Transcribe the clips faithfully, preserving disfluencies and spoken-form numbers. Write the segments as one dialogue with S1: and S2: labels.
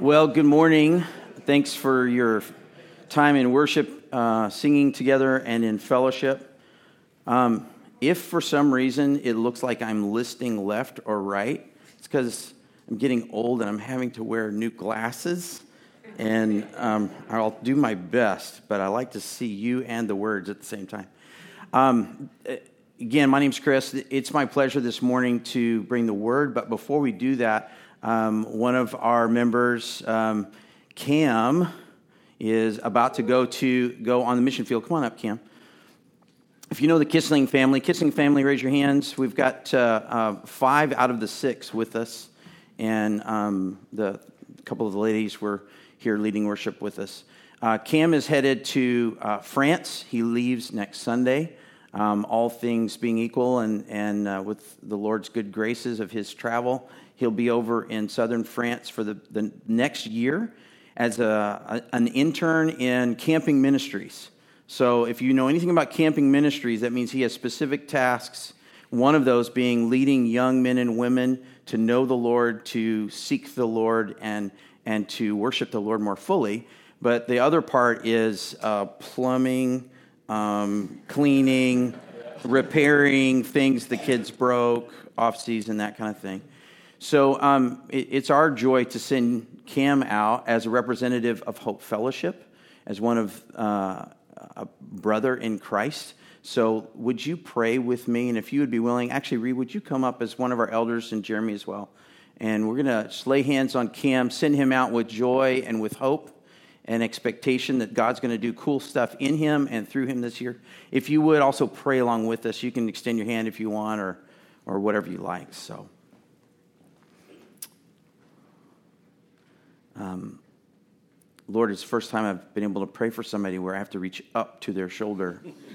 S1: Well, good morning. Thanks for your time in worship, uh, singing together, and in fellowship. Um, if for some reason it looks like I'm listing left or right, it's because I'm getting old and I'm having to wear new glasses. And um, I'll do my best, but I like to see you and the words at the same time. Um, again, my name's Chris. It's my pleasure this morning to bring the word, but before we do that, Um, one of our members, um, Cam, is about to go to go on the mission field. Come on up, Cam. If you know the Kissling family, Kissling family, raise your hands. We've got uh, uh, five out of the six with us, and um, the a couple of the ladies were here leading worship with us. Uh, Cam is headed to uh, France. He leaves next Sunday. Um, all things being equal, and and uh, with the Lord's good graces of his travel, he'll be over in southern France for the, the next year as a, a an intern in camping ministries. So if you know anything about camping ministries, that means he has specific tasks, one of those being leading young men and women to know the Lord, to seek the Lord, and, and to worship the Lord more fully. But the other part is uh, plumbing, um, cleaning, repairing things the kids broke, off-season, that kind of thing. So um, it, it's our joy to send Cam out as a representative of Hope Fellowship, as one of uh, a brother in Christ. So would you pray with me? And if you would be willing, actually, Reed, would you come up as one of our elders, and Jeremy as well? And we're going to lay hands on Cam, send him out with joy and with hope and expectation that God's going to do cool stuff in him and through him this year. If you would also pray along with us, you can extend your hand if you want, or or whatever you like. So. Um, Lord, it's the first time I've been able to pray for somebody where I have to reach up to their shoulder.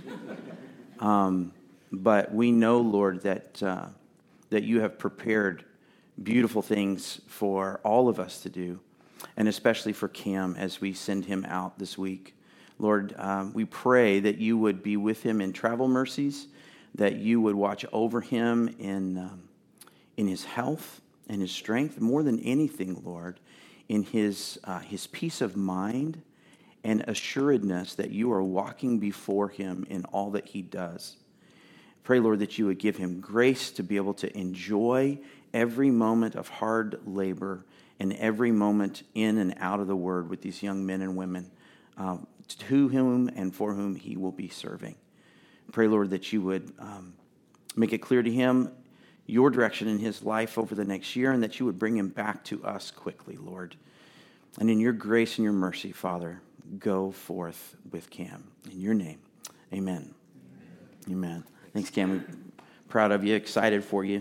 S1: um, but we know, Lord, that uh, that you have prepared beautiful things for all of us to do, and especially for Cam as we send him out this week. Lord, um, we pray that you would be with him in travel mercies, that you would watch over him in um, in his health and his strength, more than anything, Lord, in his uh, his peace of mind and assuredness that you are walking before him in all that he does. Pray, Lord, that you would give him grace to be able to enjoy every moment of hard labor and every moment in and out of the word with these young men and women uh, to whom and for whom he will be serving. Pray, Lord, that you would um, make it clear to him your direction in his life over the next year, and that you would bring him back to us quickly, Lord. And in your grace and your mercy, Father, go forth with Cam. In your name, amen. Amen. Amen. Thanks, Cam. We're proud of you, excited for you.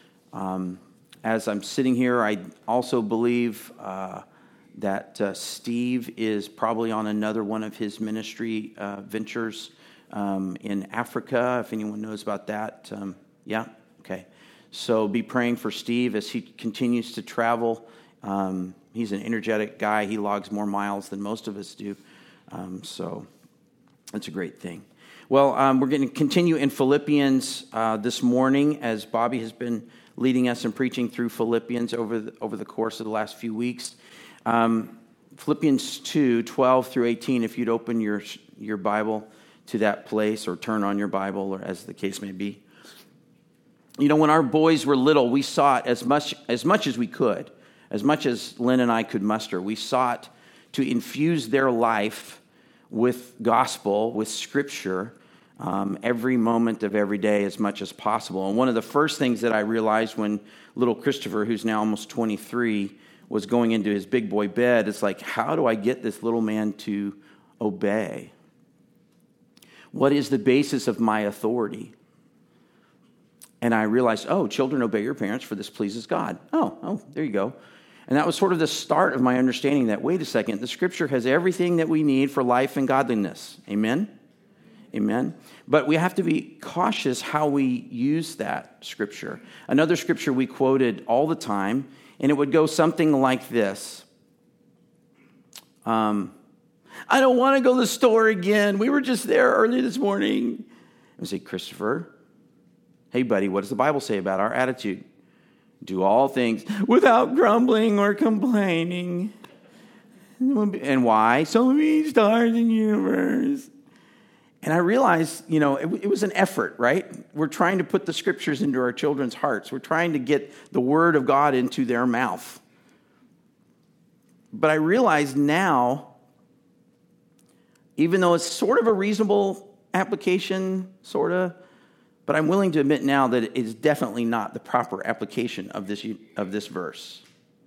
S1: Um, as I'm sitting here, I also believe uh, that uh, Steve is probably on another one of his ministry uh, ventures um, in Africa, if anyone knows about that. Um, yeah? Okay. So be praying for Steve as he continues to travel. Um, he's an energetic guy. He logs more miles than most of us do. Um, so that's a great thing. Well, um, we're going to continue in Philippians uh, this morning, as Bobby has been leading us and preaching through Philippians over the, over the course of the last few weeks. Um, Philippians two, twelve through eighteen, if you'd open your your Bible to that place, or turn on your Bible, or as the case may be. You know, when our boys were little, we sought as much as much as we could, as much as Lynn and I could muster, we sought to infuse their life with gospel, with scripture, um, every moment of every day as much as possible. And one of the first things that I realized when little Christopher, who's now almost twenty-three, was going into his big boy bed, it's like, how do I get this little man to obey? What is the basis of my authority? And I realized, oh, children, obey your parents, for this pleases God. Oh, oh, there you go. And that was sort of the start of my understanding that, wait a second, the Scripture has everything that we need for life and godliness. Amen? Amen? But we have to be cautious how we use that Scripture. Another Scripture we quoted all the time, and it would go something like this. Um, I don't want to go to the store again. We were just there early this morning. I would say, Christopher, hey, buddy, what does the Bible say about our attitude? Do all things without grumbling or complaining. And why? So many stars in the universe. And I realized, you know, it, it was an effort, right? We're trying to put the scriptures into our children's hearts. We're trying to get the word of God into their mouth. But I realize now, even though it's sort of a reasonable application, sort of, but I'm willing to admit now that it is definitely not the proper application of this, of this verse.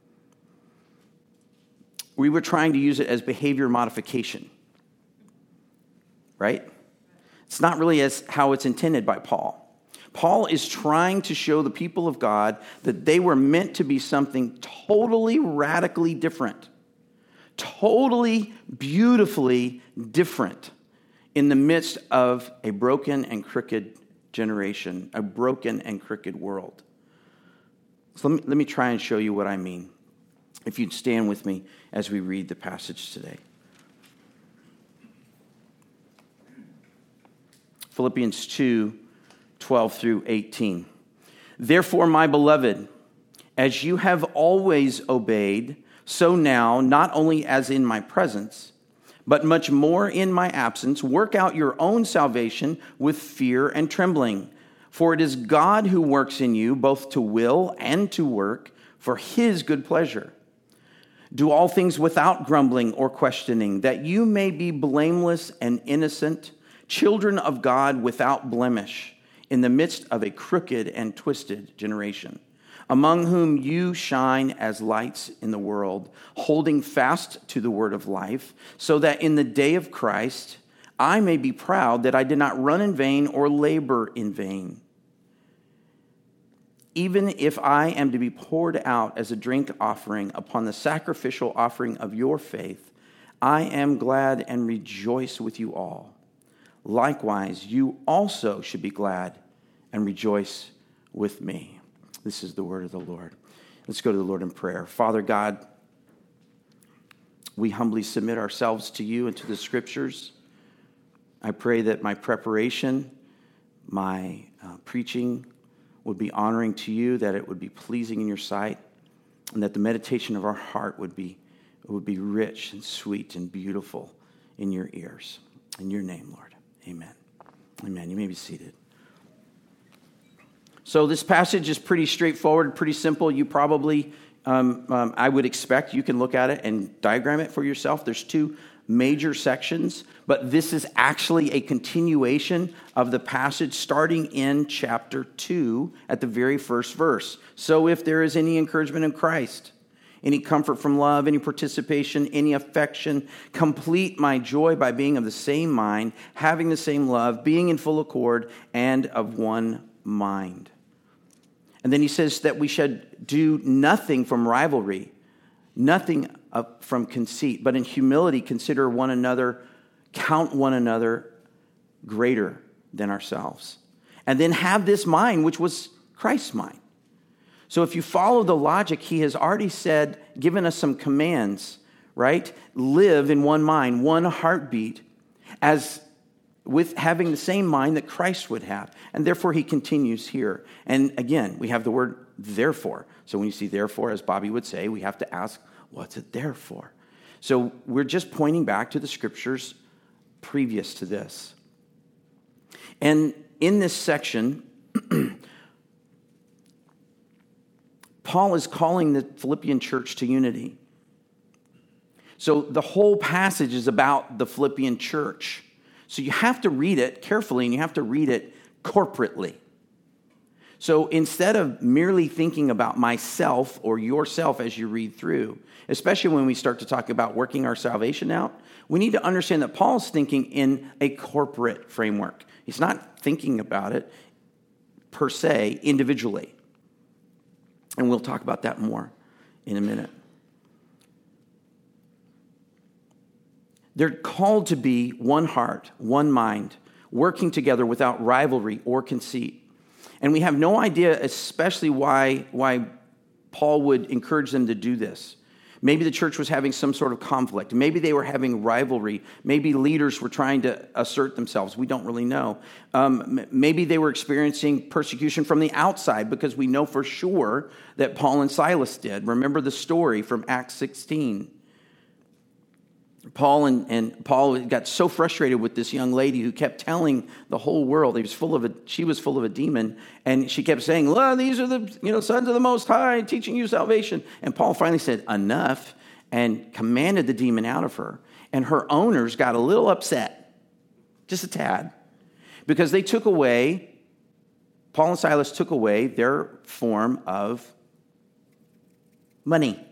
S1: We were trying to use it as behavior modification, right? It's not really as how it's intended by Paul. Paul is trying to show the people of God that they were meant to be something totally, radically different, totally, beautifully different in the midst of a broken and crooked generation, a broken and crooked world. So let me, let me try and show you what I mean. If you'd stand with me as we read the passage today. Philippians two, twelve through eighteen. Therefore, my beloved, as you have always obeyed, so now, not only as in my presence, but much more in my absence, work out your own salvation with fear and trembling. For it is God who works in you both to will and to work for his good pleasure. Do all things without grumbling or questioning, that you may be blameless and innocent, children of God without blemish, in the midst of a crooked and twisted generation, among whom you shine as lights in the world, holding fast to the word of life, so that in the day of Christ I may be proud that I did not run in vain or labor in vain. Even if I am to be poured out as a drink offering upon the sacrificial offering of your faith, I am glad and rejoice with you all. Likewise, you also should be glad and rejoice with me. This is the word of the Lord. Let's go to the Lord in prayer. Father God, we humbly submit ourselves to you and to the scriptures. I pray that my preparation, my uh, preaching would be honoring to you, that it would be pleasing in your sight, and that the meditation of our heart would be, would be rich and sweet and beautiful in your ears. In your name, Lord. Amen. Amen. You may be seated. So this passage is pretty straightforward, pretty simple. You probably, um, um, I would expect, you can look at it and diagram it for yourself. There's two major sections, but this is actually a continuation of the passage starting in chapter two at the very first verse. So if there is any encouragement in Christ, any comfort from love, any participation, any affection, complete my joy by being of the same mind, having the same love, being in full accord, and of one mind. And then he says that we should do nothing from rivalry, nothing from conceit, but in humility consider one another, count one another greater than ourselves. And then have this mind, which was Christ's mind. So if you follow the logic, he has already said, given us some commands, right? Live in one mind, one heartbeat, as with having the same mind that Christ would have. And therefore he continues here. And again, we have the word therefore. So when you see therefore, as Bobby would say, we have to ask, what's it there for? So we're just pointing back to the scriptures previous to this. And in this section, Paul is calling the Philippian church to unity. So the whole passage is about the Philippian church. So you have to read it carefully and you have to read it corporately. So instead of merely thinking about myself or yourself as you read through, especially when we start to talk about working our salvation out, we need to understand that Paul's thinking in a corporate framework. He's not thinking about it per se individually. And we'll talk about that more in a minute. They're called to be one heart, one mind, working together without rivalry or conceit. And we have no idea especially why, why Paul would encourage them to do this. Maybe the church was having some sort of conflict. Maybe they were having rivalry. Maybe leaders were trying to assert themselves. We don't really know. Um, maybe they were experiencing persecution from the outside, because we know for sure that Paul and Silas did. Remember the story from Acts sixteen. Paul and, and Paul got so frustrated with this young lady who kept telling the whole world he was full of a, she was full of a demon, and she kept saying, "Well, these are the you know sons of the Most High teaching you salvation." And Paul finally said, "Enough," and commanded the demon out of her. And her owners got a little upset, just a tad, because they took away, Paul and Silas took away their form of money.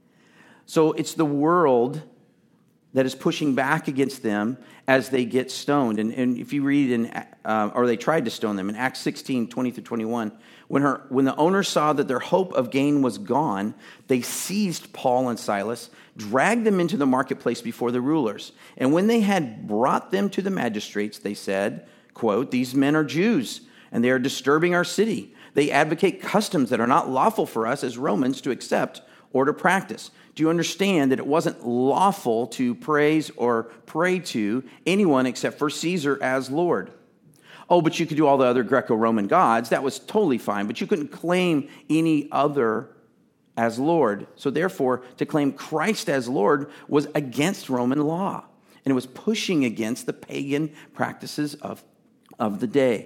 S1: So it's the world that is pushing back against them as they get stoned. And, and if you read in, uh, or they tried to stone them, in Acts sixteen, twenty through twenty-one, when, her, when the owners saw that their hope of gain was gone, they seized Paul and Silas, dragged them into the marketplace before the rulers. And when they had brought them to the magistrates, they said, quote, "These men are Jews, and they are disturbing our city. They advocate customs that are not lawful for us as Romans to accept or to practice." Do you understand that it wasn't lawful to praise or pray to anyone except for Caesar as Lord? Oh, but you could do all the other Greco-Roman gods. That was totally fine, but you couldn't claim any other as Lord. So therefore, to claim Christ as Lord was against Roman law, and it was pushing against the pagan practices of, of the day.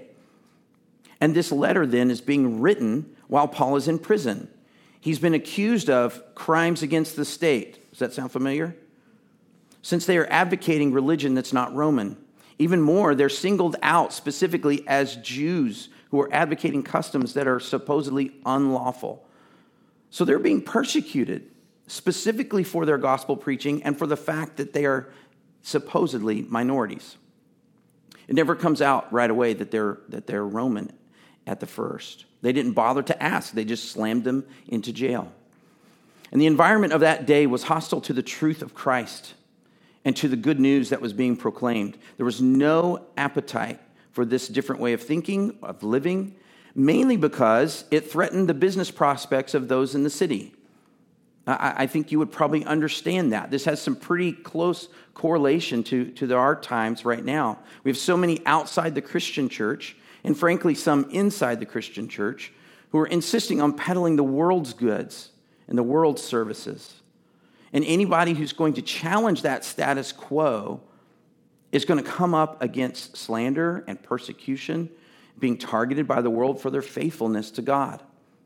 S1: And this letter then is being written while Paul is in prison. He's been accused of crimes against the state. Does that sound familiar? Since they are advocating religion that's not Roman. Even more, they're singled out specifically as Jews who are advocating customs that are supposedly unlawful. So they're being persecuted specifically for their gospel preaching and for the fact that they are supposedly minorities. It never comes out right away that they're that they're Roman at the first. They didn't bother to ask. They just slammed them into jail. And the environment of that day was hostile to the truth of Christ and to the good news that was being proclaimed. There was no appetite for this different way of thinking, of living, mainly because it threatened the business prospects of those in the city. I, I think you would probably understand that. This has some pretty close correlation to, to our times right now. We have so many outside the Christian church, and frankly, some inside the Christian church, who are insisting on peddling the world's goods and the world's services. And anybody who's going to challenge that status quo is going to come up against slander and persecution, being targeted by the world for their faithfulness to God.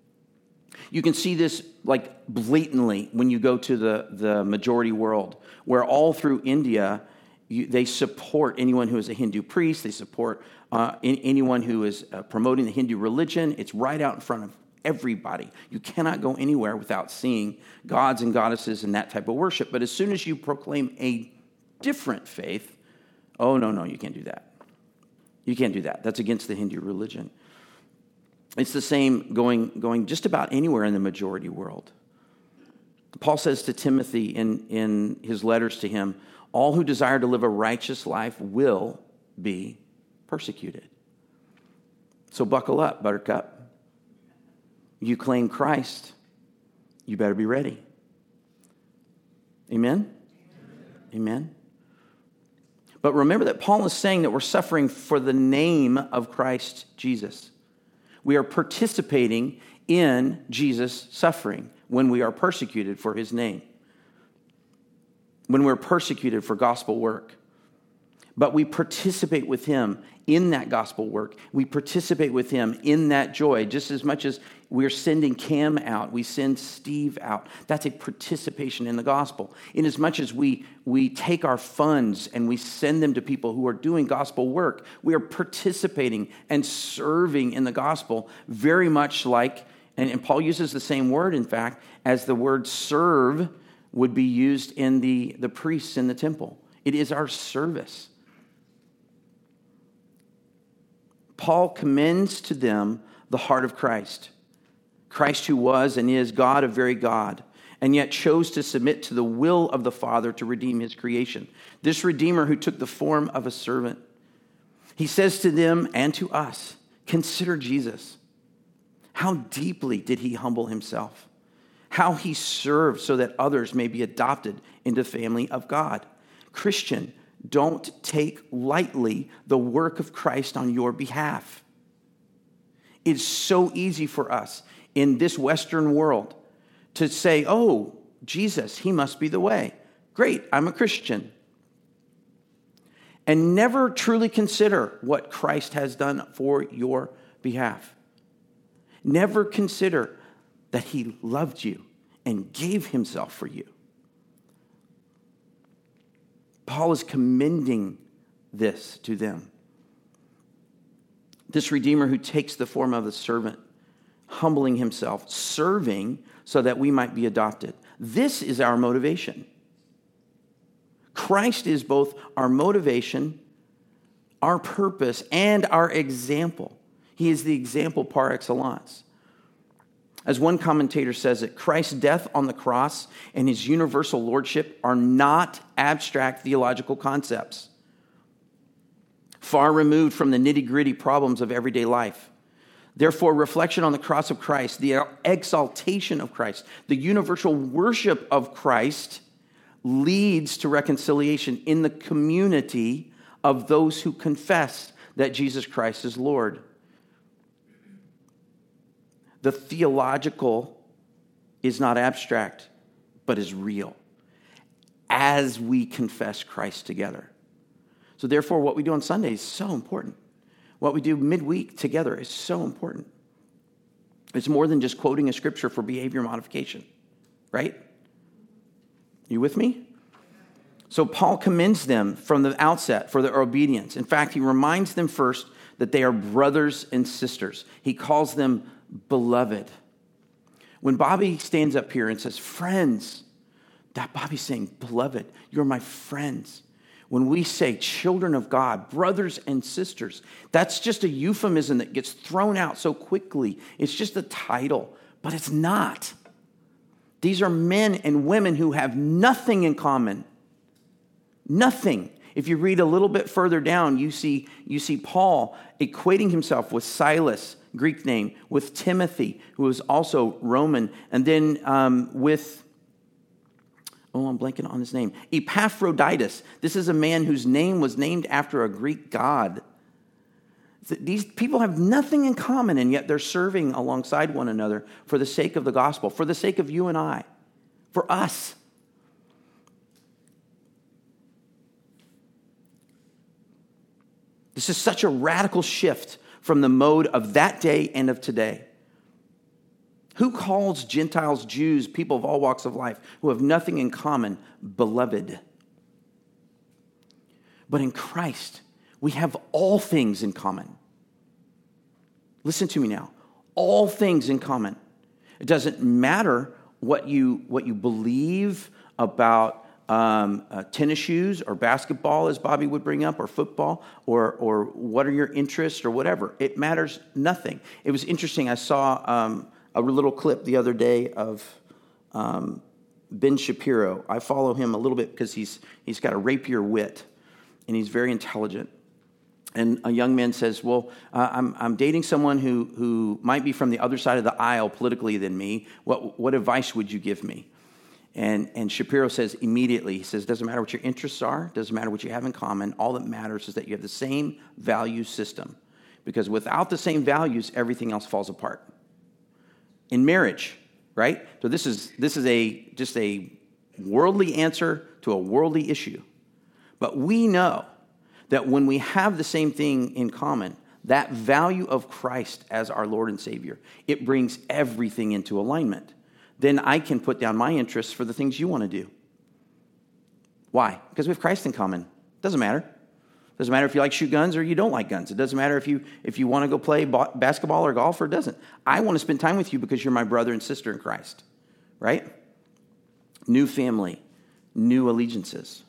S1: You can see this like blatantly when you go to the, the majority world, where all through India, you, they support anyone who is a Hindu priest. They support uh, in, anyone who is uh, promoting the Hindu religion. It's right out in front of everybody. You cannot go anywhere without seeing gods and goddesses and that type of worship. But as soon as you proclaim a different faith, oh, no, no, you can't do that. You can't do that. That's against the Hindu religion. It's the same going, going just about anywhere in the majority world. Paul says to Timothy in, in his letters to him, all who desire to live a righteous life will be persecuted. So buckle up, buttercup. You claim Christ, you better be ready. Amen? Amen. But remember that Paul is saying that we're suffering for the name of Christ Jesus. We are participating in Jesus' suffering when we are persecuted for his name, when we're persecuted for gospel work. But we participate with him in that gospel work. We participate with him in that joy, just as much as we're sending Cam out, we send Steve out. That's a participation in the gospel. In as much as we, we take our funds and we send them to people who are doing gospel work, we are participating and serving in the gospel very much like, and, and Paul uses the same word, in fact, as the word serve would be used in the, the priests in the temple. It is our service. Paul commends to them the heart of Christ. Christ who was and is God of very God, and yet chose to submit to the will of the Father to redeem his creation. This Redeemer who took the form of a servant. He says to them and to us, consider Jesus. How deeply did he humble himself? How he served so that others may be adopted into the family of God. Christian, don't take lightly the work of Christ on your behalf. It's so easy for us in this Western world to say, oh, Jesus, he must be the way. Great, I'm a Christian. and never truly consider what Christ has done for your behalf. Never consider that he loved you and gave himself for you. Paul is commending this to them. This Redeemer who takes the form of a servant, humbling himself, serving so that we might be adopted. This is our motivation. Christ is both our motivation, our purpose, and our example. He is the example par excellence. As one commentator says it, Christ's death on the cross and his universal lordship are not abstract theological concepts, far removed from the nitty-gritty problems of everyday life. Therefore, reflection on the cross of Christ, the exaltation of Christ, the universal worship of Christ leads to reconciliation in the community of those who confess that Jesus Christ is Lord. The theological is not abstract, but is real as we confess Christ together. So therefore, what we do on Sunday is so important. What we do midweek together is so important. It's more than just quoting a scripture for behavior modification, right? You with me? So Paul commends them from the outset for their obedience. In fact, he reminds them first that they are brothers and sisters. He calls them beloved. When Bobby stands up here and says, friends, that Bobby's saying, beloved, you're my friends. When we say children of God, brothers and sisters, that's just a euphemism that gets thrown out so quickly. It's just a title, but it's not. These are men and women who have nothing in common. Nothing. If you read a little bit further down, you see, you see Paul equating himself with Silas, Greek name, with Timothy, who was also Roman, and then um, with, oh, I'm blanking on his name, Epaphroditus. This is a man whose name was named after a Greek god. These people have nothing in common, and yet they're serving alongside one another for the sake of the gospel, for the sake of you and I, for us. This is such a radical shift from the mode of that day and of today. Who calls Gentiles, Jews, people of all walks of life who have nothing in common, beloved? But in Christ, we have all things in common. Listen to me now. All things in common. It doesn't matter what you, what you believe about um, uh, tennis shoes or basketball, as Bobby would bring up, or football, or, or what are your interests or whatever. It matters nothing. It was interesting. I saw um, a little clip the other day of um, Ben Shapiro. I follow him a little bit because he's he's got a rapier wit, and he's very intelligent. And a young man says, well, uh, I'm, I'm dating someone who, who might be from the other side of the aisle politically than me. What, what advice would you give me? And, and Shapiro says immediately, he says, doesn't matter what your interests are, doesn't matter what you have in common. All that matters is that you have the same value system. Because without the same values, everything else falls apart. In marriage, right? So this is this is a just a worldly answer to a worldly issue. But we know that when we have the same thing in common, that value of Christ as our Lord and Savior, it brings everything into alignment. Then I can put down my interests for the things you want to do. Why? Because we have Christ in common. Doesn't matter. Doesn't matter if you like shoot guns or you don't like guns. It doesn't matter if you if you want to go play basketball or golf or it doesn't. I want to spend time with you because you're my brother and sister in Christ. Right? New family, new allegiances.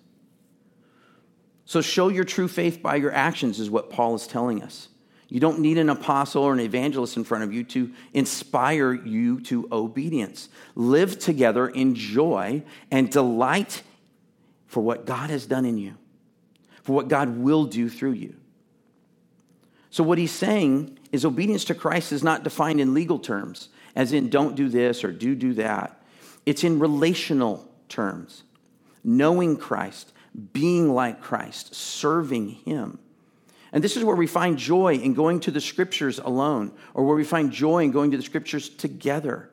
S1: So show your true faith by your actions is what Paul is telling us. You don't need an apostle or an evangelist in front of you to inspire you to obedience. Live together in joy and delight for what God has done in you, for what God will do through you. So what he's saying is obedience to Christ is not defined in legal terms, as in don't do this or do do that. It's in relational terms. Knowing Christ, being like Christ, serving him. And this is where we find joy in going to the scriptures alone, or where we find joy in going to the scriptures together.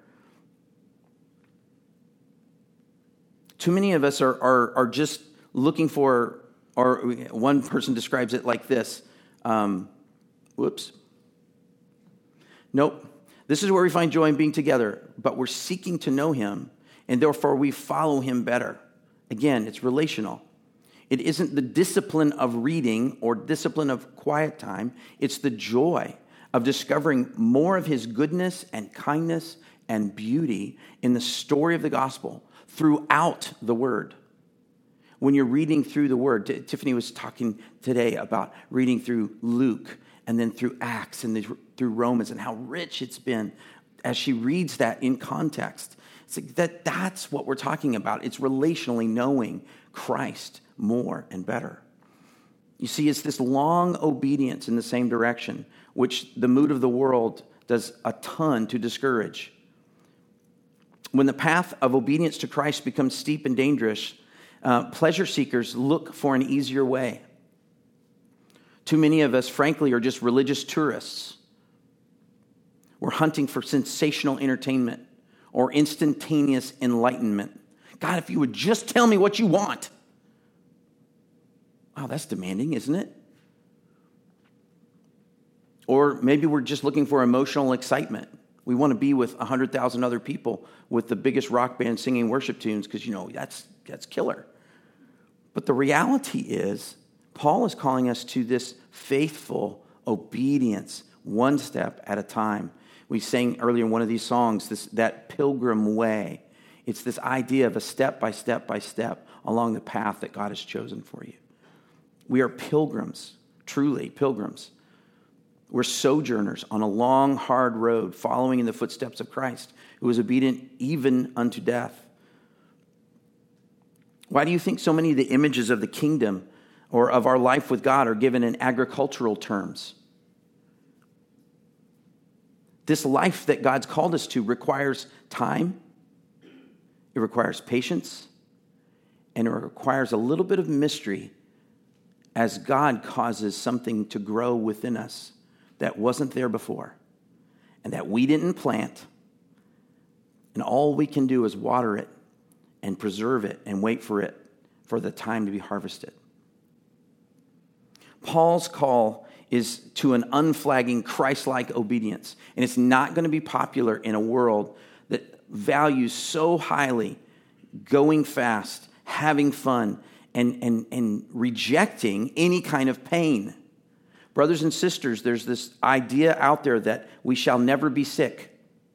S1: Too many of us are, are, are just looking for Or one person describes it like this. Um, whoops. Nope. This is where we find joy in being together, but we're seeking to know him, and therefore we follow him better. Again, it's relational. It isn't the discipline of reading or discipline of quiet time. It's the joy of discovering more of his goodness and kindness and beauty in the story of the gospel throughout the word. When you're reading through the word, T- Tiffany was talking today about reading through Luke and then through Acts and through Romans and how rich it's been as she reads that in context. It's like that, that's what we're talking about. It's relationally knowing Christ more and better. You see, it's this long obedience in the same direction, which the mood of the world does a ton to discourage. When the path of obedience to Christ becomes steep and dangerous, uh, pleasure seekers look for an easier way. Too many of us, frankly, are just religious tourists. We're hunting for sensational entertainment or instantaneous enlightenment. God, if you would just tell me what you want. Wow, that's demanding, isn't it? Or maybe we're just looking for emotional excitement. We want to be with one hundred thousand other people with the biggest rock band singing worship tunes because, you know, that's that's killer. But the reality is, Paul is calling us to this faithful obedience, one step at a time. We sang earlier in one of these songs, this that pilgrim way. It's this idea of a step by step by step along the path that God has chosen for you. We are pilgrims, truly pilgrims. We're sojourners on a long, hard road, following in the footsteps of Christ, who was obedient even unto death. Why do you think so many of the images of the kingdom or of our life with God are given in agricultural terms? This life that God's called us to requires time, it requires patience, and it requires a little bit of mystery as God causes something to grow within us that wasn't there before and that we didn't plant. And all we can do is water it and preserve it and wait for it for the time to be harvested. Paul's call is to an unflagging Christ-like obedience. And it's not going to be popular in a world that values so highly going fast, having fun, and, and, and rejecting any kind of pain. Brothers and sisters, there's this idea out there that we shall never be sick.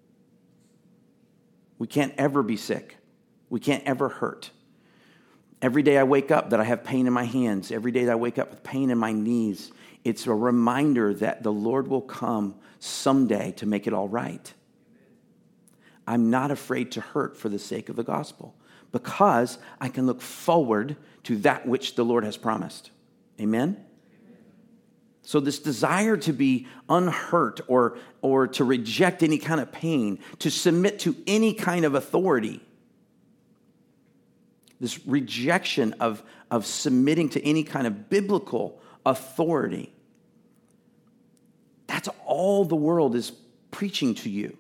S1: We can't ever be sick. We can't ever hurt. Every day I wake up that I have pain in my hands. Every day that I wake up with pain in my knees. It's a reminder that the Lord will come someday to make it all right. I'm not afraid to hurt for the sake of the gospel because I can look forward to that which the Lord has promised. Amen? So this desire to be unhurt or, or to reject any kind of pain, to submit to any kind of authority, this rejection of, of submitting to any kind of biblical authority, that's all the world is preaching to you.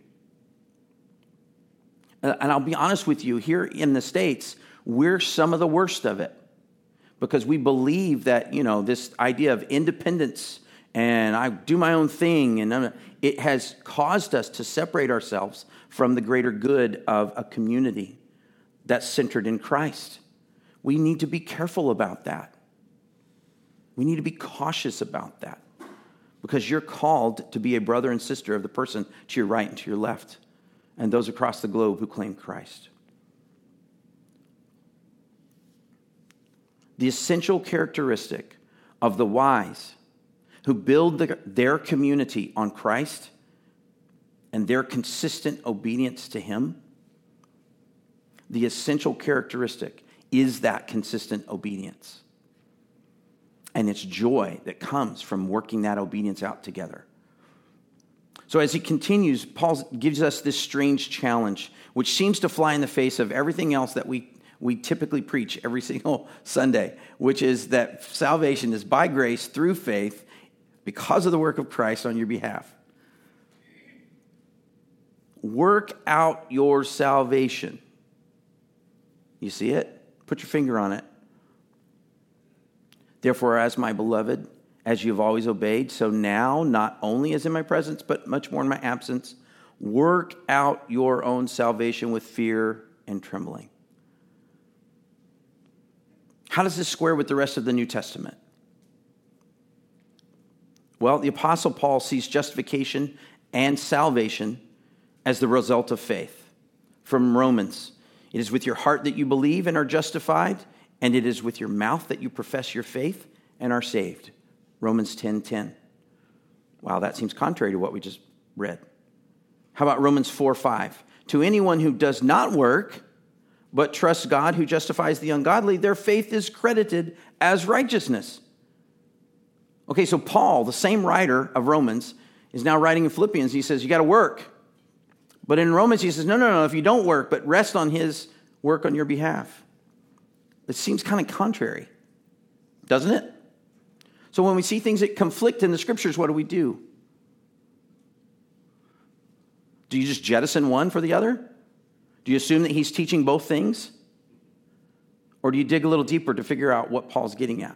S1: And I'll be honest with you, here in the States, we're some of the worst of it because we believe that, you know, this idea of independence and I do my own thing, and it has caused us to separate ourselves from the greater good of a community that's centered in Christ. We need to be careful about that. We need to be cautious about that because you're called to be a brother and sister of the person to your right and to your left and those across the globe who claim Christ. The essential characteristic of the wise who build the, their community on Christ and their consistent obedience to him, the essential characteristic is that consistent obedience. And it's joy that comes from working that obedience out together. So as he continues, Paul gives us this strange challenge, which seems to fly in the face of everything else that we, we typically preach every single Sunday, which is that salvation is by grace through faith because of the work of Christ on your behalf. Work out your salvation. You see it? Put your finger on it. Therefore, as my beloved, as you have always obeyed, so now, not only as in my presence, but much more in my absence, work out your own salvation with fear and trembling. How does this square with the rest of the New Testament? Well, the Apostle Paul sees justification and salvation as the result of faith. From Romans, it is with your heart that you believe and are justified, and it is with your mouth that you profess your faith and are saved. Romans ten ten. Wow, that seems contrary to what we just read. How about Romans four five? To anyone who does not work, but trusts God who justifies the ungodly, their faith is credited as righteousness. Okay, so Paul, the same writer of Romans, is now writing in Philippians. He says, you got to work. But in Romans, he says, no, no, no, if you don't work, but rest on his work on your behalf. It seems kind of contrary, doesn't it? So when we see things that conflict in the scriptures, what do we do? Do you just jettison one for the other? Do you assume that he's teaching both things? Or do you dig a little deeper to figure out what Paul's getting at?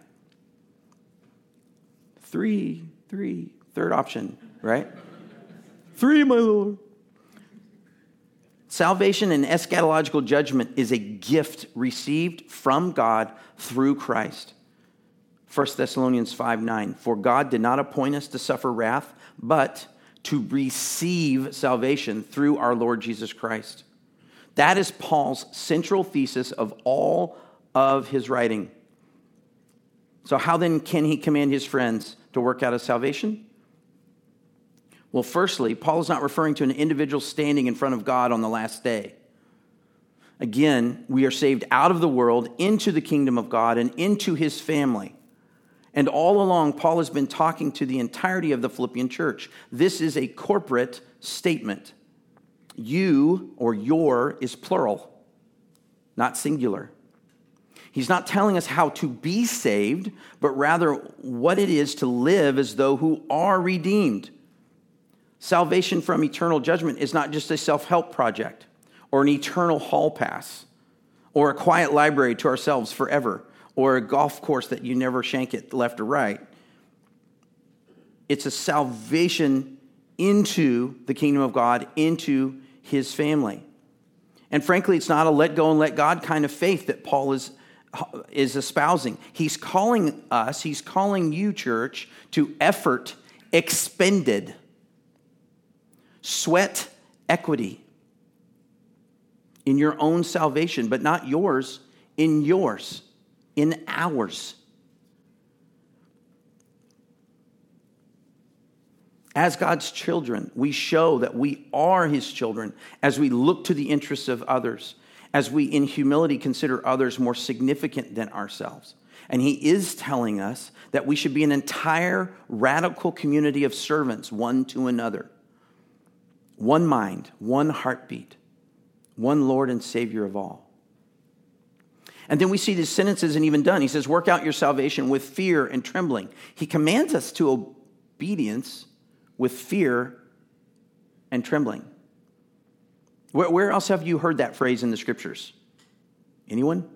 S1: Three, three, third option, right? Three, my Lord. Salvation and eschatological judgment is a gift received from God through Christ. First Thessalonians five nine. For God did not appoint us to suffer wrath, but to receive salvation through our Lord Jesus Christ. That is Paul's central thesis of all of his writing. So how then can he command his friends to work out his salvation? Well, firstly, Paul is not referring to an individual standing in front of God on the last day. Again, we are saved out of the world into the kingdom of God and into his family. And all along, Paul has been talking to the entirety of the Philippian church. This is a corporate statement. You or your is plural, not singular. He's not telling us how to be saved, but rather what it is to live as though who are redeemed. Salvation from eternal judgment is not just a self-help project or an eternal hall pass or a quiet library to ourselves forever or a golf course that you never shank it left or right. It's a salvation into the kingdom of God, into his family. And frankly, it's not a let go and let God kind of faith that Paul is, is espousing. He's calling us, he's calling you, church, to effort expended. Sweat equity in your own salvation, but not yours, in yours, in ours. As God's children, we show that we are his children as we look to the interests of others, as we in humility consider others more significant than ourselves. And he is telling us that we should be an entire radical community of servants, one to another. One mind, one heartbeat, one Lord and Savior of all. And then we see this sentence isn't even done. He says, work out your salvation with fear and trembling. He commands us to obedience with fear and trembling. Where, where else have you heard that phrase in the scriptures? Anyone?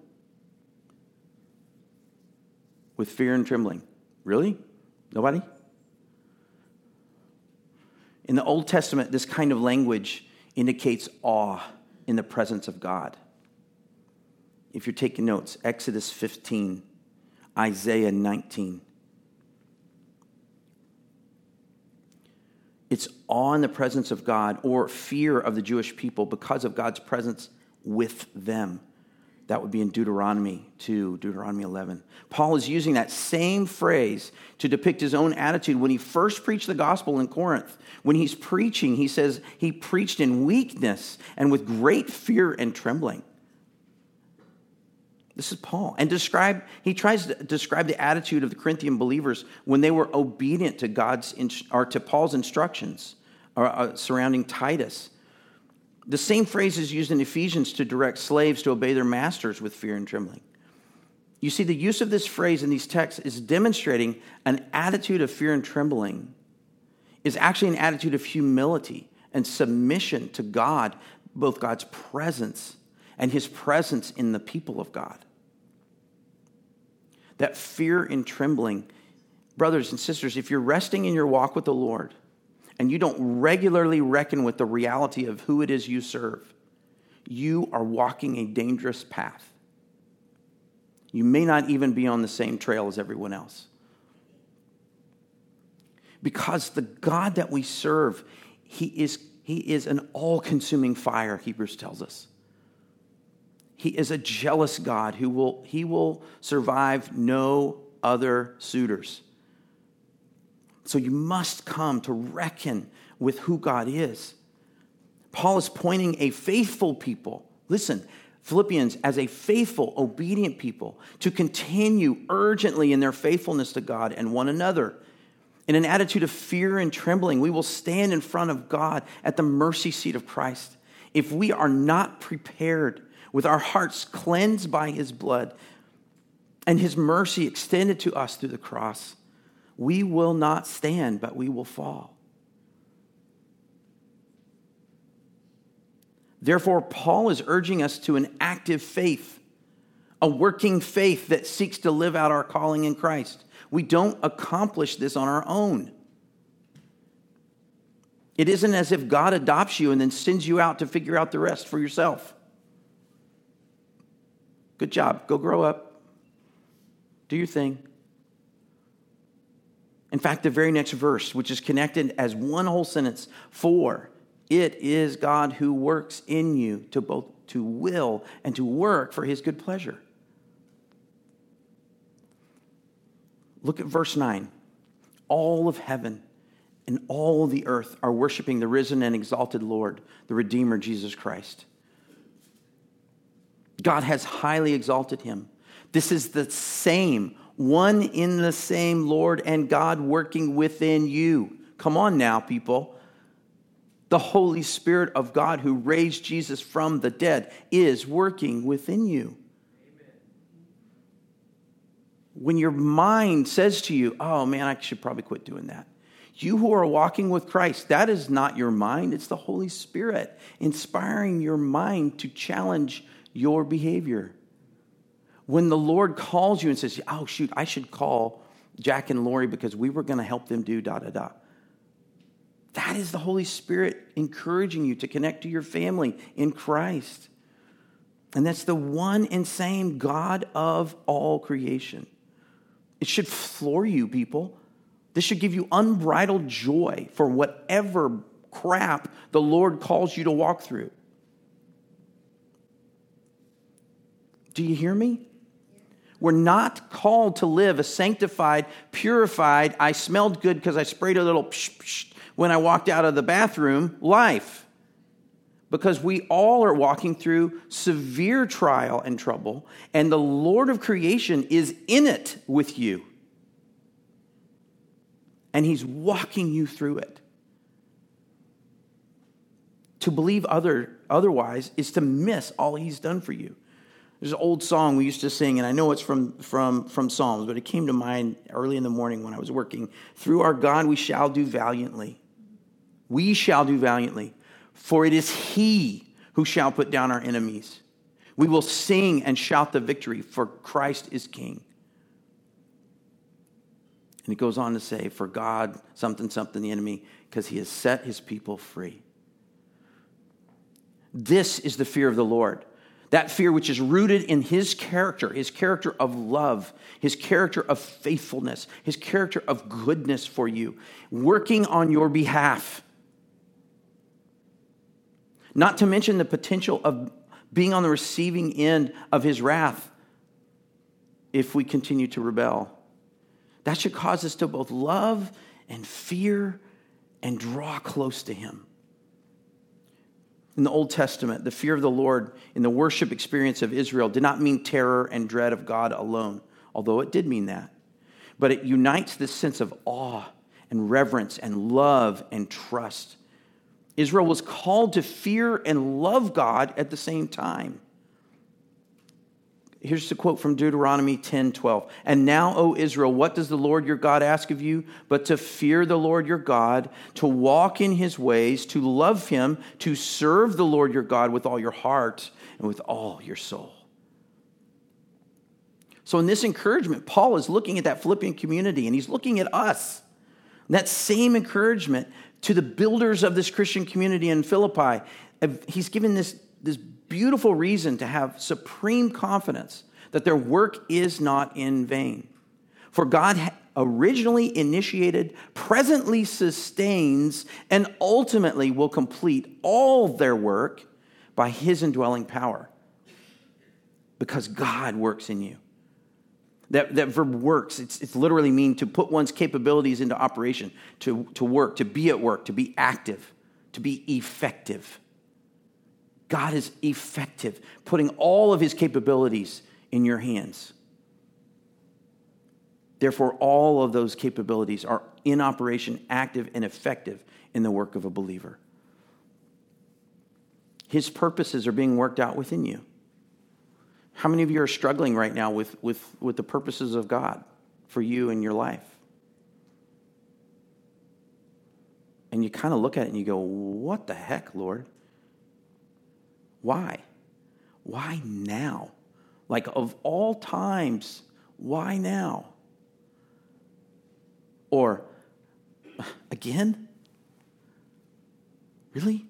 S1: With fear and trembling. Really? Nobody? In the Old Testament, this kind of language indicates awe in the presence of God. If you're taking notes, Exodus fifteen, Isaiah nineteen. It's awe in the presence of God or fear of the Jewish people because of God's presence with them. That would be in Deuteronomy two, Deuteronomy eleven. Paul is using that same phrase to depict his own attitude when he first preached the gospel in Corinth. When he's preaching, he says he preached in weakness and with great fear and trembling. This is Paul. And describe he tries to describe the attitude of the Corinthian believers when they were obedient to God's or to Paul's instructions or, uh, surrounding Titus. The same phrase is used in Ephesians to direct slaves to obey their masters with fear and trembling. You see, the use of this phrase in these texts is demonstrating an attitude of fear and trembling is actually an attitude of humility and submission to God, both God's presence and his presence in the people of God. that fear and trembling. Brothers and sisters, if you're resting in your walk with the Lord and you don't regularly reckon with the reality of who it is you serve, you are walking a dangerous path. You may not even be on the same trail as everyone else. Because the God that we serve, he is, he is an all-consuming fire, Hebrews tells us. He is a jealous God who will, he will survive no other suitors. So you must come to reckon with who God is. Paul is pointing a faithful people, listen, Philippians, as a faithful, obedient people, to continue urgently in their faithfulness to God and one another. In an attitude of fear and trembling, we will stand in front of God at the mercy seat of Christ. If we are not prepared, with our hearts cleansed by his blood and his mercy extended to us through the cross, we will not stand, but we will fall. Therefore, Paul is urging us to an active faith, a working faith that seeks to live out our calling in Christ. We don't accomplish this on our own. It isn't as if God adopts you and then sends you out to figure out the rest for yourself. Good job. Go grow up. Do your thing. In fact, the very next verse, which is connected as one whole sentence, for it is God who works in you to both to will and to work for his good pleasure. Look at verse nine. All of heaven and all of the earth are worshiping the risen and exalted Lord, the Redeemer, Jesus Christ. God has highly exalted him. This is the same, one in the same Lord and God working within you. Come on now, people. The Holy Spirit of God who raised Jesus from the dead is working within you. Amen. When your mind says to you, oh man, I should probably quit doing that. You who are walking with Christ, that is not your mind. It's the Holy Spirit inspiring your mind to challenge your behavior. When the Lord calls you and says, oh shoot, I should call Jack and Lori because we were going to help them do da da da. That is the Holy Spirit encouraging you to connect to your family in Christ. And that's the one and same God of all creation. It should floor you, people. This should give you unbridled joy for whatever crap the Lord calls you to walk through. Do you hear me? We're not called to live a sanctified, purified, I smelled good because I sprayed a little psh, psh, when I walked out of the bathroom life. Because we all are walking through severe trial and trouble, and the Lord of creation is in it with you. And he's walking you through it. To believe other otherwise is to miss all he's done for you. There's an old song we used to sing, and I know it's from, from, from Psalms, but it came to mind early in the morning when I was working. Through our God we shall do valiantly. We shall do valiantly. For it is he who shall put down our enemies. We will sing and shout the victory, for Christ is King. And it goes on to say, for God, something, something, the enemy, because he has set his people free. This is the fear of the Lord. That fear which is rooted in his character, his character of love, his character of faithfulness, his character of goodness for you, working on your behalf. Not to mention the potential of being on the receiving end of his wrath if we continue to rebel. That should cause us to both love and fear and draw close to him. In the Old Testament, the fear of the Lord in the worship experience of Israel did not mean terror and dread of God alone, although it did mean that. But it unites this sense of awe and reverence and love and trust. Israel was called to fear and love God at the same time. Here's the quote from Deuteronomy ten twelve. And now, O Israel, what does the Lord your God ask of you? But to fear the Lord your God, to walk in his ways, to love him, to serve the Lord your God with all your heart and with all your soul. So in this encouragement, Paul is looking at that Philippian community, and he's looking at us. That same encouragement to the builders of this Christian community in Philippi. He's given this, this beautiful reason to have supreme confidence that their work is not in vain. For God originally initiated, presently sustains, and ultimately will complete all their work by his indwelling power. Because God works in you. That, that verb works, it's, it's literally mean to put one's capabilities into operation, to, to work, to be at work, to be active, to be effective. God is effective, putting all of his capabilities in your hands. Therefore, all of those capabilities are in operation, active, and effective in the work of a believer. His purposes are being worked out within you. How many of you are struggling right now with, with, with the purposes of God for you and your life? And you kind of look at it and you go, what the heck, Lord? Why? Why now? Like, of all times, why now? Or, again? Really?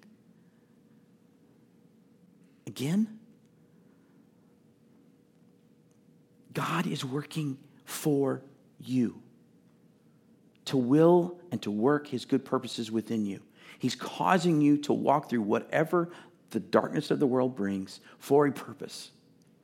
S1: Again? God is working for you to will and to work his good purposes within you. He's causing you to walk through whatever the darkness of the world brings for a purpose,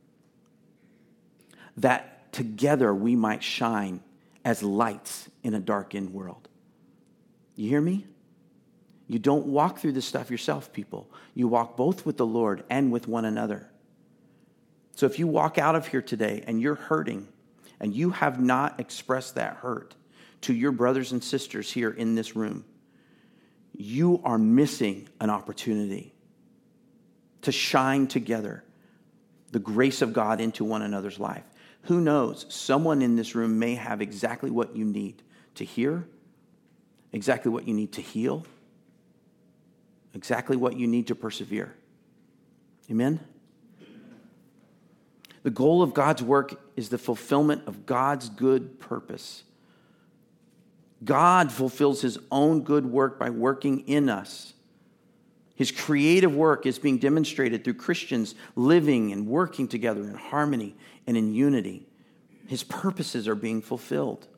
S1: that together we might shine as lights in a darkened world. You hear me? You don't walk through this stuff yourself, people. You walk both with the Lord and with one another. So if you walk out of here today and you're hurting and you have not expressed that hurt to your brothers and sisters here in this room, you are missing an opportunity to shine together the grace of God into one another's life. Who knows? Someone in this room may have exactly what you need to hear, exactly what you need to heal, exactly what you need to persevere. Amen? The goal of God's work is the fulfillment of God's good purpose. God fulfills his own good work by working in us. His creative work is being demonstrated through Christians living and working together in harmony and in unity. His purposes are being fulfilled.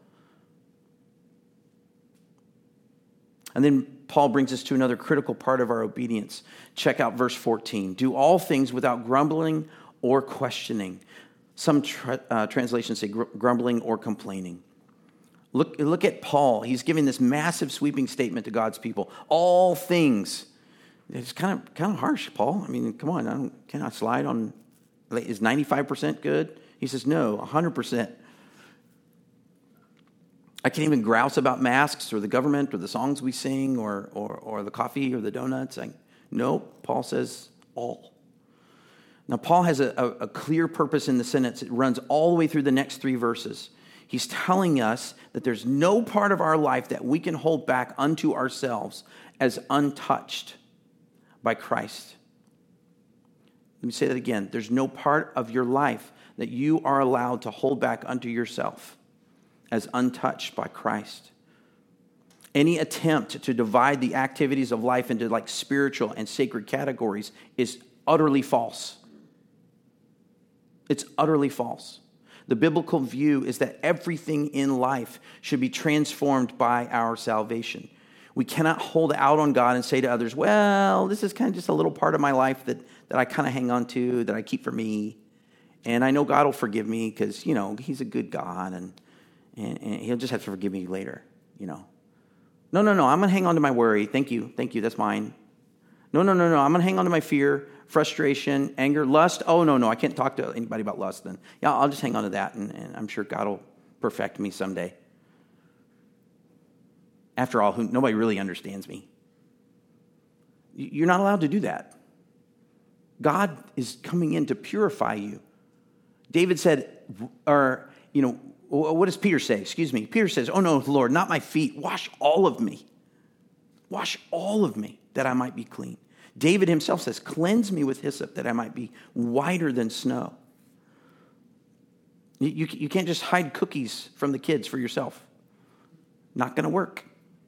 S1: And then Paul brings us to another critical part of our obedience. Check out verse fourteen. Do all things without grumbling or questioning. Some tra- uh, translations say gr- grumbling or complaining. Look, look at Paul. He's giving this massive sweeping statement to God's people. All things. It's kind of kind of harsh, Paul. I mean, come on. I don't, can I slide on? Is ninety-five percent good? He says, no, one hundred percent. I can't even grouse about masks or the government or the songs we sing or or, or the coffee or the donuts. I, no, Paul says all. Now, Paul has a, a, a clear purpose in the sentence. It runs all the way through the next three verses. He's telling us that there's no part of our life that we can hold back unto ourselves as untouched by Christ. Let me say that again. There's no part of your life that you are allowed to hold back unto yourself as untouched by Christ. Any attempt to divide the activities of life into like spiritual and sacred categories is utterly false. It's utterly false. The biblical view is that everything in life should be transformed by our salvation. We cannot hold out on God and say to others, well, this is kind of just a little part of my life that, that I kind of hang on to, that I keep for me. And I know God will forgive me because, you know, he's a good God and, and, and he'll just have to forgive me later, you know. No, no, no, I'm going to hang on to my worry. Thank you. Thank you. That's mine. No, no, no, no. I'm going to hang on to my fear, frustration, anger, lust. Oh, no, no. I can't talk to anybody about lust then. Yeah, I'll just hang on to that, and, and I'm sure God will perfect me someday. After all, who, nobody really understands me. You're not allowed to do that. God is coming in to purify you. David said, or, you know, what does Peter say? Excuse me. Peter says, oh, no, Lord, not my feet. Wash all of me. Wash all of me, that I might be clean. David himself says, cleanse me with hyssop that I might be whiter than snow. You, you, you can't just hide cookies from the kids for yourself. Not going to work.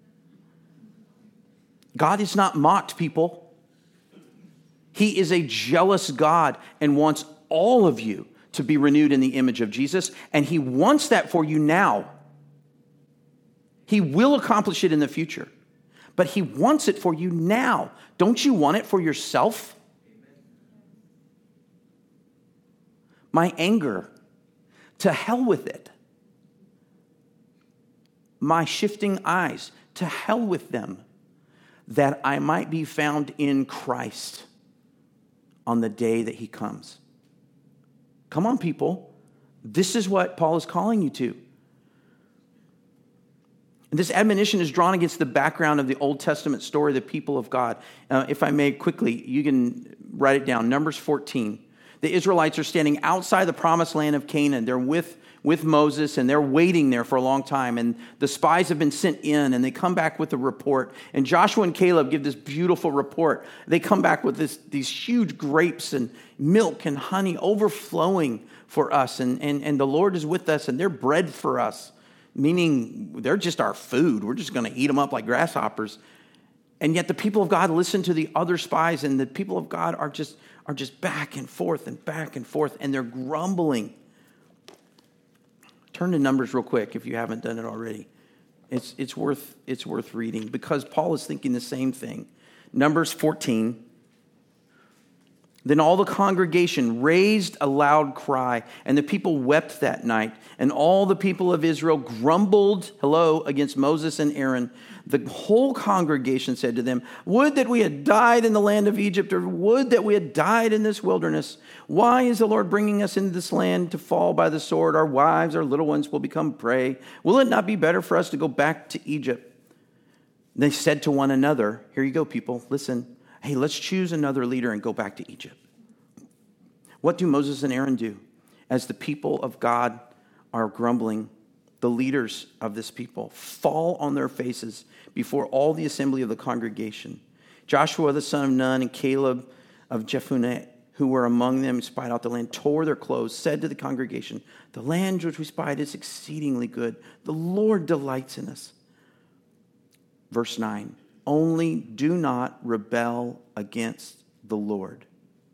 S1: God is not mocked, people. He is a jealous God and wants all of you to be renewed in the image of Jesus, and he wants that for you now. He will accomplish it in the future, but he wants it for you now. Don't you want it for yourself? My anger, to hell with it. My shifting eyes, to hell with them, that I might be found in Christ on the day that he comes. Come on, people. This is what Paul is calling you to. And this admonition is drawn against the background of the Old Testament story of the people of God. Uh, if I may quickly, you can write it down. Numbers fourteen. The Israelites are standing outside the promised land of Canaan. They're with, with Moses, and they're waiting there for a long time. And the spies have been sent in, and they come back with a report. And Joshua and Caleb give this beautiful report. They come back with this, these huge grapes and milk and honey overflowing for us. And, and, and the Lord is with us, and they're bread for us, meaning they're just our food. We're just going to eat them up like grasshoppers. And yet the people of God listen to the other spies, and the people of God are just are just back and forth and back and forth, and they're grumbling. Turn to Numbers real quick if you haven't done it already. It's it's worth it's worth reading because Paul is thinking the same thing. Numbers fourteen. Then all the congregation raised a loud cry, and the people wept that night. And all the people of Israel grumbled, hello, against Moses and Aaron. The whole congregation said to them, would that we had died in the land of Egypt, or would that we had died in this wilderness. Why is the Lord bringing us into this land to fall by the sword? Our wives, our little ones will become prey. Will it not be better for us to go back to Egypt? They said to one another, here you go, people, listen. Hey, let's choose another leader and go back to Egypt. What do Moses and Aaron do? As the people of God are grumbling, the leaders of this people fall on their faces before all the assembly of the congregation. Joshua the son of Nun and Caleb of Jephunneh, who were among them and spied out the land, tore their clothes, said to the congregation, the land which we spied is exceedingly good. The Lord delights in us. Verse nine. Only do not rebel against the Lord.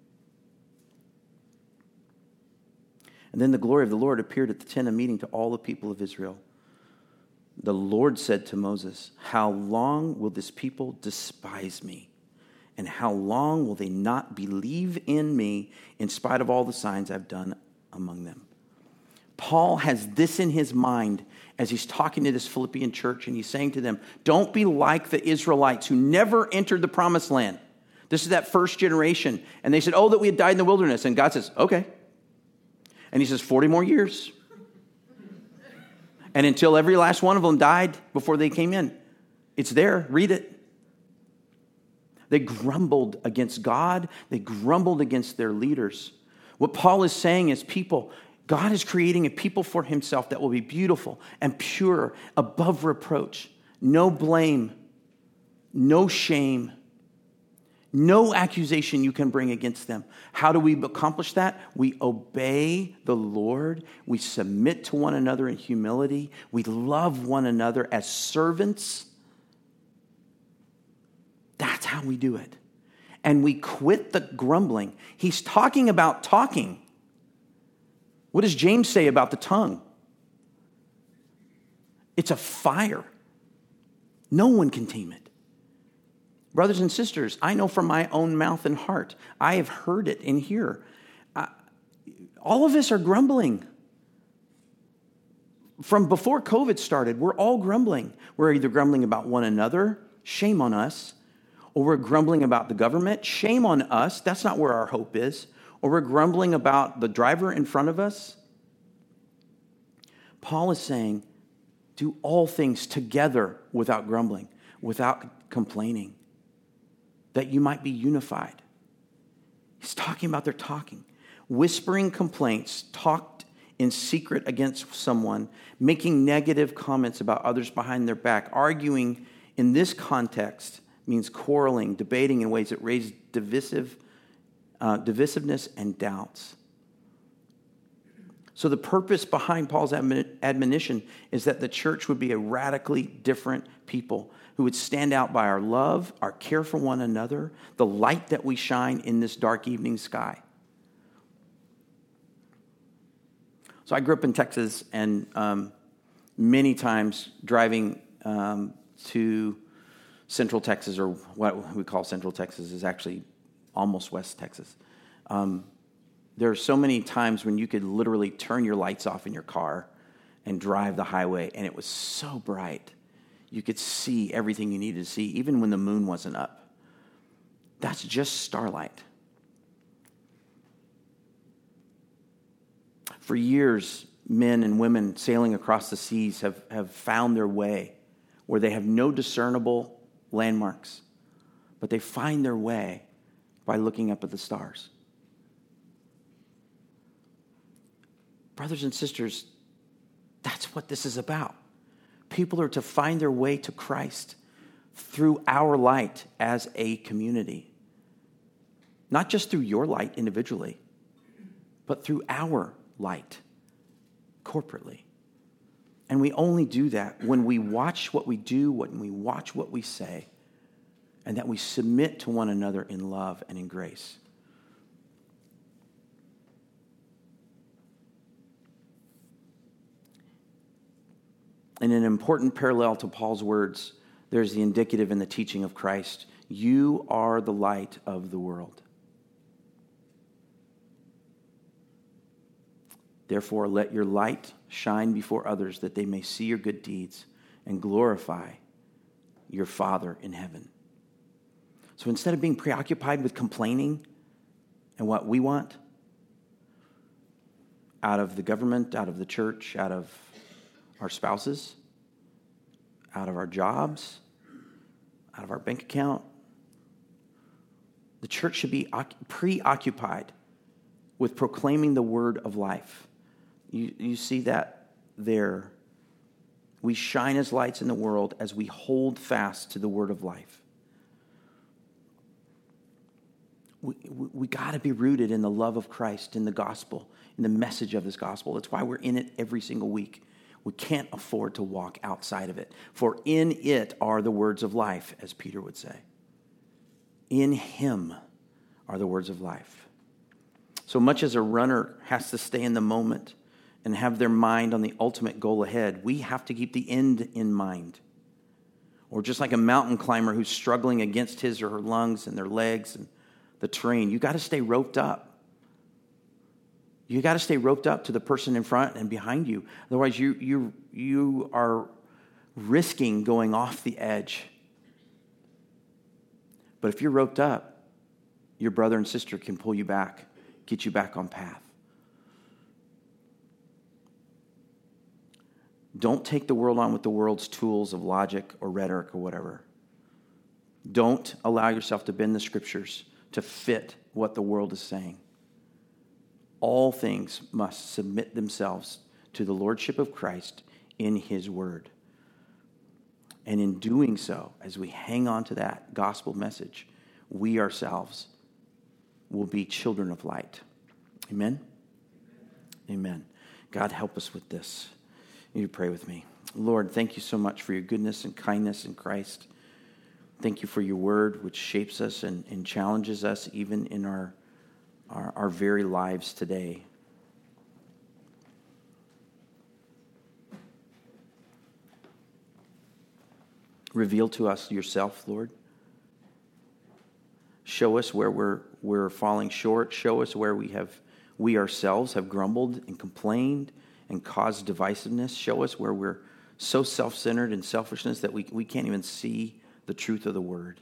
S1: And then the glory of the Lord appeared at the tent of meeting to all the people of Israel. The Lord said to Moses, how long will this people despise me? And how long will they not believe in me in spite of all the signs I've done among them? Paul has this in his mind as he's talking to this Philippian church, and he's saying to them, don't be like the Israelites who never entered the promised land. This is that first generation. And they said, oh, that we had died in the wilderness. And God says, okay. And he says, forty more years. And until every last one of them died before they came in. It's there. Read it. They grumbled against God. They grumbled against their leaders. What Paul is saying is, people, God is creating a people for himself that will be beautiful and pure, above reproach, no blame, no shame, no accusation you can bring against them. How do we accomplish that? We obey the Lord. We submit to one another in humility. We love one another as servants. That's how we do it. And we quit the grumbling. He's talking about talking. What does James say about the tongue? It's a fire. No one can tame it. Brothers and sisters, I know from my own mouth and heart, I have heard it in here. Uh, all of us are grumbling. From before COVID started, we're all grumbling. We're either grumbling about one another, shame on us, or we're grumbling about the government, shame on us, that's not where our hope is, or we're grumbling about the driver in front of us. Paul is saying, do all things together without grumbling, without complaining, that you might be unified. He's talking about their talking. Whispering complaints, talked in secret against someone, making negative comments about others behind their back, arguing in this context means quarreling, debating in ways that raise divisive, uh, divisiveness and doubts. So the purpose behind Paul's admonition is that the church would be a radically different people who would stand out by our love, our care for one another, the light that we shine in this dark evening sky. So I grew up in Texas, and um, many times driving um, to Central Texas, or what we call Central Texas is actually almost West Texas. Um, there are so many times when you could literally turn your lights off in your car and drive the highway, and it was so bright. You could see everything you needed to see, even when the moon wasn't up. That's just starlight. For years, men and women sailing across the seas have, have found their way where they have no discernible landmarks, but they find their way by looking up at the stars. Brothers and sisters, that's what this is about. People are to find their way to Christ through our light as a community. Not just through your light individually, but through our light corporately. And we only do that when we watch what we do, when we watch what we say, and that we submit to one another in love and in grace. In an important parallel to Paul's words, there's the indicative in the teaching of Christ. You are the light of the world. Therefore, let your light shine before others, that they may see your good deeds and glorify your Father in heaven. So instead of being preoccupied with complaining and what we want out of the government, out of the church, out of our spouses, out of our jobs, out of our bank account, the church should be preoccupied with proclaiming the word of life. You, you see that there. We shine as lights in the world as we hold fast to the word of life. We, we, we got to be rooted in the love of Christ, in the gospel, in the message of this gospel. That's why we're in it every single week. We can't afford to walk outside of it. For in it are the words of life, as Peter would say. In him are the words of life. So much as a runner has to stay in the moment and have their mind on the ultimate goal ahead, we have to keep the end in mind. Or just like a mountain climber who's struggling against his or her lungs and their legs and the terrain, you got to stay roped up. You got to stay roped up to the person in front and behind you. Otherwise, you you you are risking going off the edge. But if you're roped up, your brother and sister can pull you back, get you back on path. Don't take the world on with the world's tools of logic or rhetoric or whatever. Don't allow yourself to bend the scriptures to fit what the world is saying. All things must submit themselves to the lordship of Christ in his word. And in doing so, as we hang on to that gospel message, we ourselves will be children of light. Amen? Amen. God, help us with this. You pray with me. Lord, thank you so much for your goodness and kindness in Christ. Thank you for your word, which shapes us and, and challenges us even in our Our, our very lives today. Reveal to us yourself, Lord. Show us where we're we're falling short. Show us where we have we ourselves have grumbled and complained and caused divisiveness. Show us where we're so self-centered and selfishness that we, we can't even see the truth of the word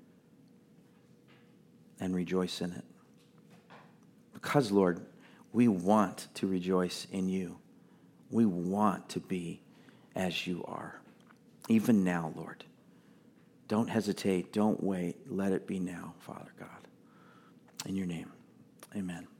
S1: and rejoice in it. Because, Lord, we want to rejoice in you. We want to be as you are. Even now, Lord. Don't hesitate. Don't wait. Let it be now, Father God. In your name, amen.